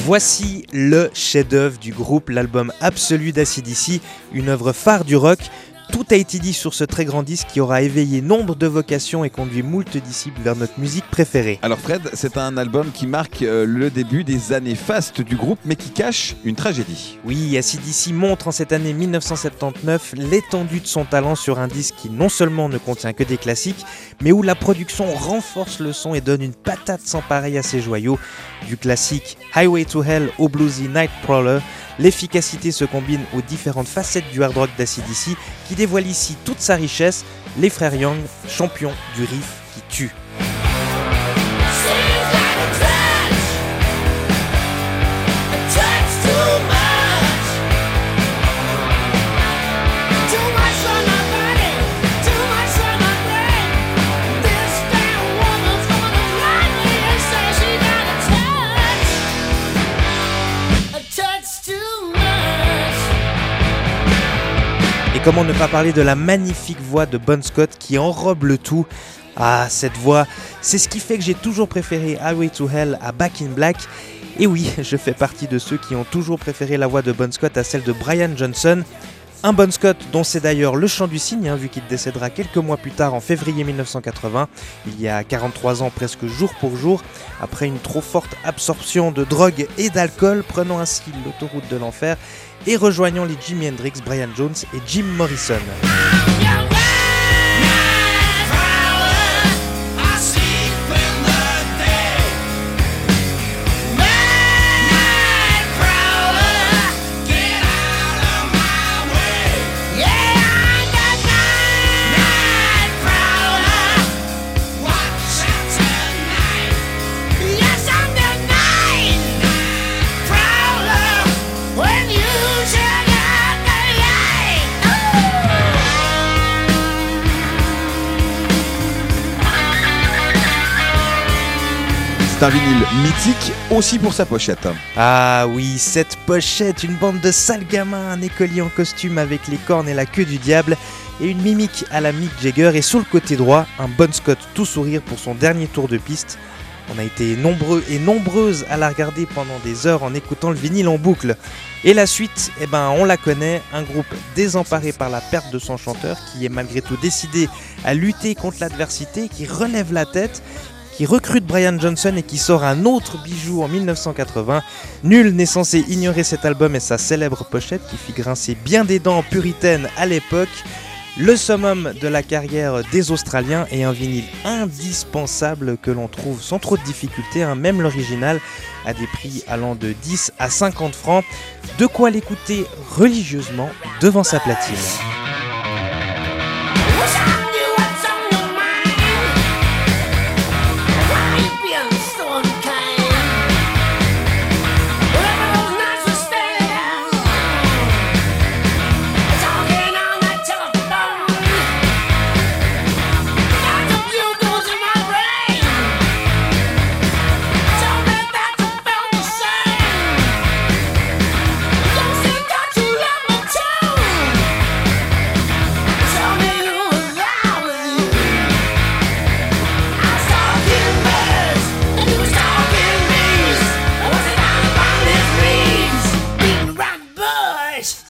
Voici le chef-d'œuvre du groupe, l'album absolu d'AC/DC, une œuvre phare du rock. Tout a été dit sur ce très grand disque qui aura éveillé nombre de vocations et conduit moult disciples vers notre musique préférée. Alors Fred, c'est un album qui marque le début des années fastes du groupe, mais qui cache une tragédie. Oui, AC/DC montre en cette année 1979 l'étendue de son talent sur un disque qui non seulement ne contient que des classiques, mais où la production renforce le son et donne une patate sans pareil à ses joyaux. Du classique Highway to Hell au bluesy Nightcrawler, l'efficacité se combine aux différentes facettes du hard rock d'AC/DC qui dévoile ici toute sa richesse, les frères Young, champions du riff qui tue. Et comment ne pas parler de la magnifique voix de Bon Scott qui enrobe le tout. Ah, cette voix, c'est ce qui fait que j'ai toujours préféré Highway to Hell à Back in Black. Et oui, je fais partie de ceux qui ont toujours préféré la voix de Bon Scott à celle de Brian Johnson. Un Bon Scott dont c'est d'ailleurs le chant du cygne, vu qu'il décédera quelques mois plus tard en février 1980, il y a 43 ans presque jour pour jour, après une trop forte absorption de drogue et d'alcool, prenant ainsi l'autoroute de l'enfer et rejoignant les Jimi Hendrix, Brian Jones et Jim Morrison. C'est un vinyle mythique aussi pour sa pochette. Ah oui, cette pochette, une bande de sales gamins, un écolier en costume avec les cornes et la queue du diable et une mimique à la Mick Jagger, et sur le côté droit, un Bon Scott tout sourire pour son dernier tour de piste. On a été nombreux et nombreuses à la regarder pendant des heures en écoutant le vinyle en boucle. Et la suite, on la connaît, un groupe désemparé par la perte de son chanteur qui est malgré tout décidé à lutter contre l'adversité, qui relève la tête, qui recrute Brian Johnson et qui sort un autre bijou en 1980. Nul n'est censé ignorer cet album et sa célèbre pochette qui fit grincer bien des dents puritaines à l'époque. Le summum de la carrière des Australiens et un vinyle indispensable que l'on trouve sans trop de difficulté, même l'original, à des prix allant de 10 à 50 francs. De quoi l'écouter religieusement devant sa platine.